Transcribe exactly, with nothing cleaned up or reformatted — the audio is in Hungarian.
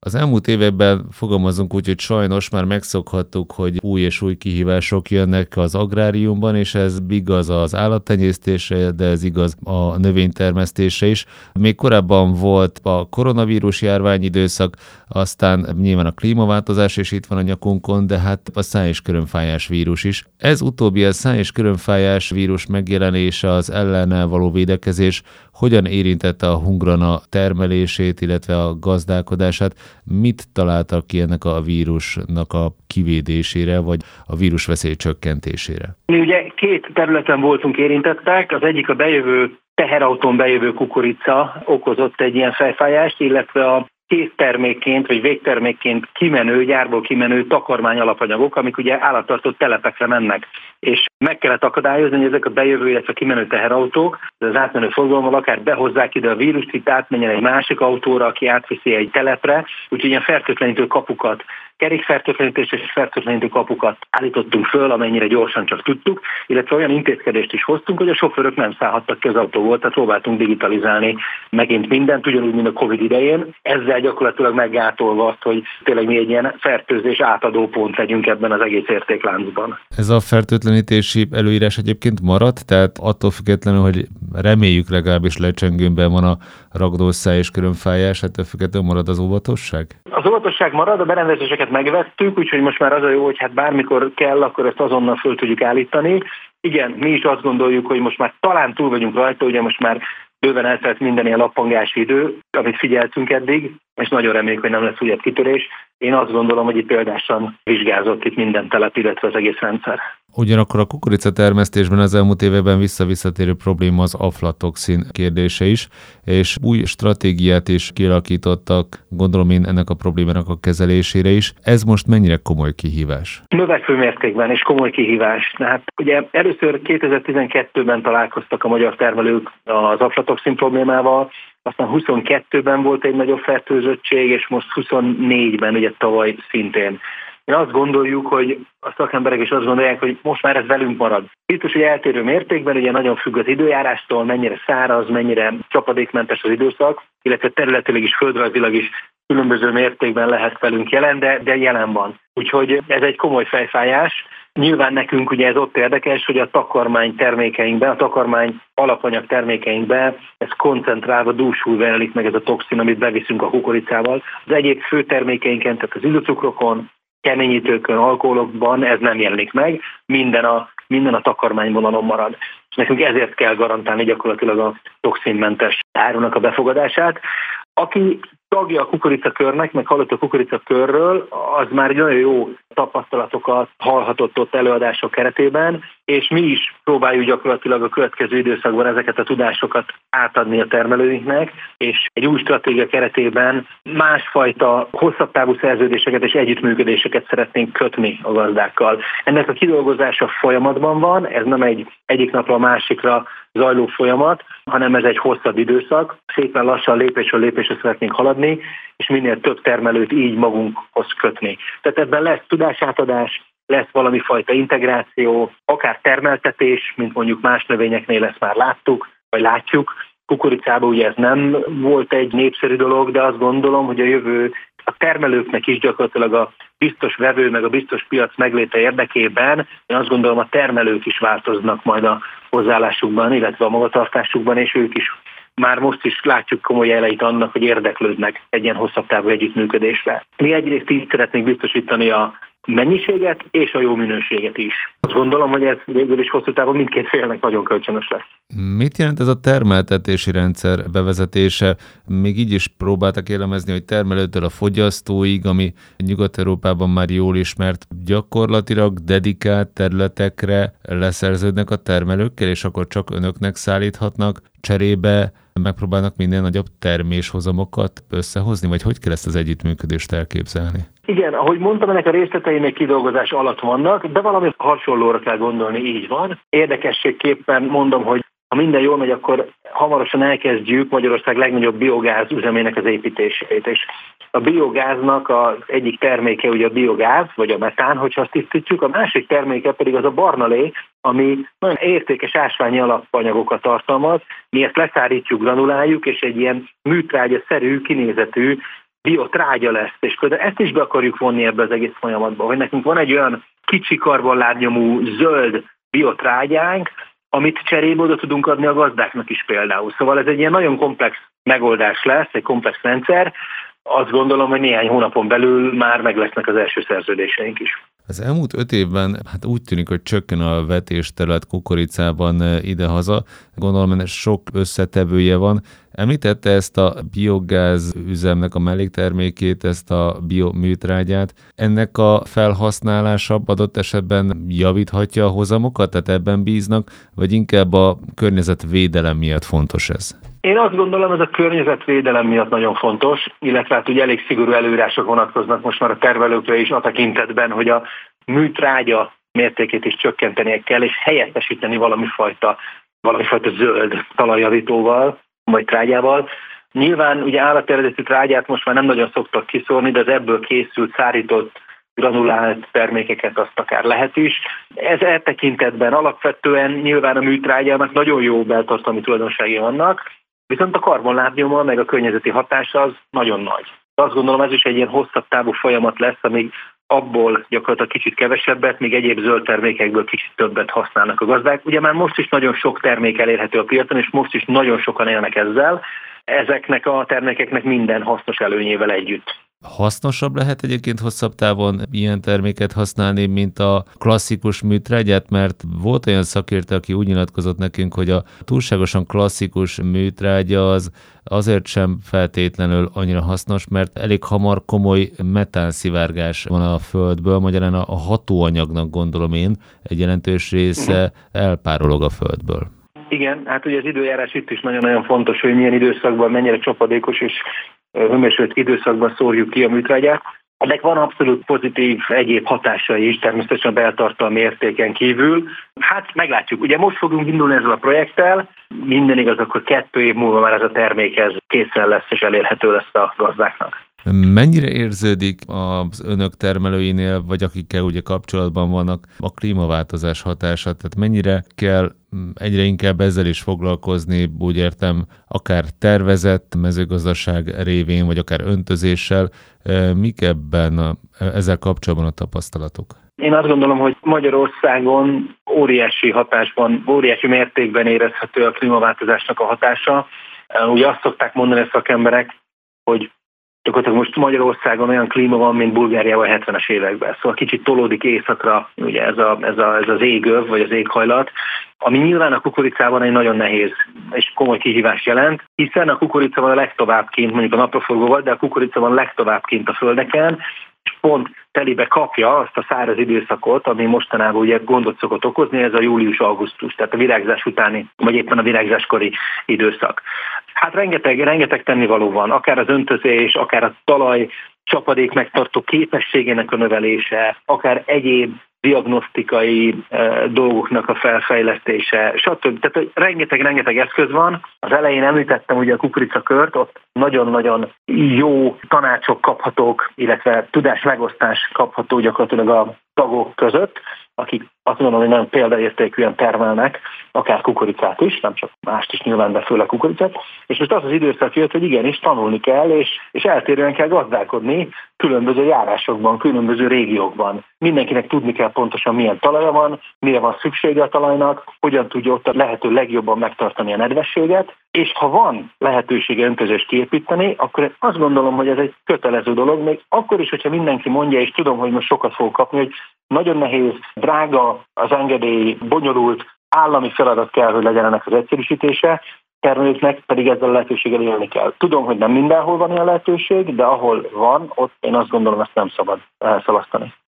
Az elmúlt években fogalmazunk úgy, hogy sajnos már megszokhattuk, hogy új és új kihívások jönnek az agráriumban, és ez igaz az állattenyésztésre, de ez igaz a növénytermesztésre is. Még korábban volt a koronavírus járvány időszak, aztán nyilván a klímaváltozás is itt van a nyakunkon, de hát a száj- és körömfájás vírus is. Ez utóbbi a száj- és körömfájás vírus megjelenése, az ellene való védekezés hogyan érintette a hungrana termelését, illetve a gazdálkodását? Mit találtak ki ennek a vírusnak a kivédésére, vagy a vírusveszély csökkentésére? Mi ugye két területen voltunk érintettek, az egyik a bejövő teherautón bejövő kukorica okozott egy ilyen fejfájást, illetve a késztermékként vagy végtermékként kimenő, gyárból kimenő takarmány alapanyagok, amik ugye állattartó telepekre mennek. És meg kellett akadályozni, hogy ezek a bejövő, illetve kimenő teherautók, az átmenő forgalommal akár behozzák ide a vírust, itt átmenjen egy másik autóra, aki átviszi egy telepre, úgyhogy ilyen fertőtlenítő kapukat, kerékfertőtlenítést és fertőtlenítő kapukat állítottunk föl, amennyire gyorsan csak tudtuk, illetve olyan intézkedést is hoztunk, hogy a sofőrök nem szállhattak ki az autóból, tehát próbáltunk digitalizálni megint mindent, ugyanúgy, mint a Covid idején. Ezzel gyakorlatilag meggátolva azt, hogy tényleg mi egy ilyen fertőzés átadó pont legyünk ebben az egész értékláncban. Ez a fertőtlenítési előírás egyébként maradt, tehát attól függetlenül, hogy reméljük legalábbis lecsengőben van a ragdós száj- és körömfájás, ettől függetlenül marad az óvatosság? Az óvatosság marad, a berendezéseket megvettük, úgyhogy most már az a jó, hogy hát bármikor kell, akkor ezt azonnal föl tudjuk állítani. Igen, mi is azt gondoljuk, hogy most már talán túl vagyunk rajta, ugye most már bőven eltelt minden ilyen lappangási idő, amit figyeltünk eddig, és nagyon reméljük, hogy nem lesz újabb kitörés. Én azt gondolom, hogy itt példásan vizsgázott itt minden telep, illetve az egész rendszer. Ugyanakkor a kukorica termesztésben az elmúlt években visszavisszatérő probléma az aflatoxin kérdése is, és új stratégiát is kialakítottak, gondolom én, ennek a problémának a kezelésére is. Ez most mennyire komoly kihívás? Növekvő mértékben és komoly kihívás. Tehát ugye először kétezer-tizenkettőben találkoztak a magyar termelők az aflatoxin problémával, aztán huszonkettőben volt egy nagyobb fertőzöttség, és most huszonnégyben, ugye tavaly szintén. Én azt gondoljuk, hogy a szakemberek is azt gondolják, hogy most már ez velünk marad. Biztos, hogy eltérő mértékben, ugye nagyon függ az időjárástól, mennyire száraz, mennyire csapadékmentes az időszak, illetve területileg is, földrajzilag is különböző mértékben lehet velünk jelen, de, de jelen van. Úgyhogy ez egy komoly fejfájás. Nyilván nekünk ugye ez ott érdekes, hogy a takarmány termékeinkben, a takarmány alapanyag termékeinkben ez koncentrálva dúsulva jelenik meg ez a toxin, amit beviszünk a kukoricával. Az egyéb fő termékeinken, tehát az illocukrokon, keményítőkön, alkoholokban ez nem jelenik meg, minden a, minden a takarmányvonalon marad. És nekünk ezért kell garantálni gyakorlatilag a toxinmentes árunak a befogadását. Aki tagja a kukoricakörnek, meg hallott a kukoricakörről, az már nagyon jó tapasztalatokat hallhatott ott előadások keretében, és mi is próbáljuk gyakorlatilag a következő időszakban ezeket a tudásokat átadni a termelőinknek, és egy új stratégia keretében másfajta hosszabb távú szerződéseket és együttműködéseket szeretnénk kötni a gazdákkal. Ennek a kidolgozása folyamatban van, ez nem egy egyik napra a másikra zajló folyamat, hanem ez egy hosszabb időszak. Szépen lassan lépésről lépésre szeretnénk haladni, és minél több termelőt így magunkhoz kötni. Tehát ebben lesz tudásátadás, lesz valami fajta integráció, akár termeltetés, mint mondjuk más növényeknél ezt már láttuk, vagy látjuk. Kukoricában ugye ez nem volt egy népszerű dolog, de azt gondolom, hogy a jövő a termelőknek is gyakorlatilag a biztos vevő, meg a biztos piac megléte érdekében, én azt gondolom, a termelők is változnak majd a hozzáállásukban, illetve a magatartásukban, és ők is már most is látjuk komoly jeleit annak, hogy érdeklődnek egy ilyen hosszabb távú együttműködésre. Mi egyrészt így szeretnénk biztosítani a mennyiséget és a jó minőséget is. Azt gondolom, hogy ez végül is hosszú távon mindkét félnek nagyon kölcsönös lesz. Mit jelent ez a termeltetési rendszer bevezetése? Még így is próbáltak elemezni, hogy termelőtől a fogyasztóig, ami Nyugat-Európában már jól ismert, gyakorlatilag dedikált területekre leszerződnek a termelőkkel, és akkor csak önöknek szállíthatnak, cserébe megpróbálnak minél nagyobb terméshozamokat összehozni, vagy hogy kell ezt az együttműködést elképzelni? Igen, ahogy mondtam, ennek a részletei még kidolgozás alatt vannak, de valami hasonlóra kell gondolni, így van. Érdekességképpen mondom, hogy ha minden jól megy, akkor hamarosan elkezdjük Magyarország legnagyobb biogáz üzemének az építését. És a biogáznak az egyik terméke ugye a biogáz, vagy a metán, hogyha azt tisztítjuk, a másik terméke pedig az a barnalé, ami nagyon értékes ásványi alapanyagokat tartalmaz. Mi ezt leszárítjuk, granuláljuk, és egy ilyen műtrágyaszerű, kinézetű biotrágya lesz, és ezt is be akarjuk vonni ebbe az egész folyamatba, hogy nekünk van egy olyan kicsi karbonlábnyomú zöld biotrágyánk, amit cserébe oda tudunk adni a gazdáknak is például. Szóval ez egy ilyen nagyon komplex megoldás lesz, egy komplex rendszer. Azt gondolom, hogy néhány hónapon belül már meg lesznek az első szerződéseink is. Az elmúlt öt évben hát úgy tűnik, hogy csökken a vetésterület kukoricában idehaza. Gondolom, ennek sok összetevője van. Említette ezt a biogáz üzemnek a melléktermékét, ezt a bioműtrágyát. Ennek a felhasználása adott esetben javíthatja a hozamokat, tehát ebben bíznak, vagy inkább a környezetvédelem miatt fontos ez? Én azt gondolom, ez a környezetvédelem miatt nagyon fontos, illetve hát ugye elég szigorú előírások vonatkoznak most már a termelőkre is a tekintetben, hogy a műtrágya mértékét is csökkentenie kell, és helyettesíteni valami fajta, valami fajta zöld talajjavítóval, vagy trágyával. Nyilván ugye állati eredetű trágyát most már nem nagyon szoktak kiszórni, de az ebből készült, szárított, granulált termékeket azt akár lehet is. Ez e tekintetben alapvetően nyilván a műtrágyának nagyon jó beltartalmi tulajdonságai vannak, viszont a karbonlábnyoma meg a környezeti hatása az nagyon nagy. Azt gondolom, ez is egy ilyen hosszabb távú folyamat lesz, amíg abból gyakorlatilag kicsit kevesebbet, még egyéb zöld termékekből kicsit többet használnak a gazdák. Ugye már most is nagyon sok termék elérhető a piacon, és most is nagyon sokan élnek ezzel. Ezeknek a termékeknek minden hasznos előnyével együtt. Hasznosabb lehet egyébként hosszabb távon ilyen terméket használni, mint a klasszikus műtrágyát, mert volt olyan szakértő, aki úgy nyilatkozott nekünk, hogy a túlságosan klasszikus műtrágya az azért sem feltétlenül annyira hasznos, mert elég hamar komoly metánszivárgás van a földből, magyarán a hatóanyagnak gondolom én, egy jelentős része elpárolog a földből. Igen, hát ugye az időjárás itt is nagyon-nagyon fontos, hogy milyen időszakban, mennyire csapadékos és hőmérséklet időszakban szórjuk ki a műtrágyát. Ennek van abszolút pozitív egyéb hatásai is, természetesen a beltartalmi értéken kívül. Hát meglátjuk. Ugye most fogunk indulni ezzel a projekttel, minden igaz, akkor kettő év múlva már ez a termék ez készen lesz és elérhető lesz a gazdáknak. Mennyire érződik az önök termelőinél, vagy akikkel ugye kapcsolatban vannak a klímaváltozás hatása? Tehát mennyire kell egyre inkább ezzel is foglalkozni, úgy értem, akár tervezett mezőgazdaság révén, vagy akár öntözéssel. Mik ebben a, ezzel kapcsolatban a tapasztalatok? Én azt gondolom, hogy Magyarországon óriási hatásban, óriási mértékben érezhető a klímaváltozásnak a hatása. Ugye azt szokták mondani a szakemberek, hogy gyakorlatilag most Magyarországon olyan klíma van, mint Bulgáriában a hetvenes években. Szóval kicsit tolódik északra ugye ez, a, ez, a, ez az égöv, vagy az éghajlat, ami nyilván a kukoricában egy nagyon nehéz és komoly kihívást jelent, hiszen a kukorica van a legtovább kint, mondjuk a napraforgóval, de a kukorica van a legtovább kint a földeken, és pont telibe kapja azt a száraz időszakot, ami mostanában ugye gondot szokott okozni, ez a július-augusztus, tehát a virágzás utáni, vagy éppen a virágzáskori időszak. Hát rengeteg, rengeteg tennivaló van, akár az öntözés, akár a talaj csapadék megtartó képességének a növelése, akár egyéb diagnosztikai e, dolgoknak a felfejlesztése, stb. Tehát rengeteg-rengeteg eszköz van. Az elején említettem ugye a kukoricakört, ott nagyon-nagyon jó tanácsok kaphatók, illetve tudásmegosztás kapható gyakorlatilag a tagok között, akik azt mondom, hogy nagyon példaértékűen termelnek, akár kukoricát is, nem csak mást is nyilván, de főleg kukoricát. És most az az időszak jött, hogy igenis tanulni kell, és, és eltérően kell gazdálkodni különböző járásokban, különböző régiókban. Mindenkinek tudni kell pontosan milyen talaja van, mire van szüksége a talajnak, hogyan tudja ott a lehető legjobban megtartani a nedvességet, és ha van lehetősége öntözést kiépíteni, akkor azt gondolom, hogy ez egy kötelező dolog, még akkor is, hogyha mindenki mondja, és tudom, hogy most sokat fog kapni, hogy nagyon nehéz, drága az engedély, bonyolult, állami feladat kell, hogy legyen ennek az egyszerűsítése, termelőknek pedig ezzel a lehetőséggel élni kell. Tudom, hogy nem mindenhol van ilyen lehetőség, de ahol van, ott én azt gondolom, ezt nem szabad elszalasztani.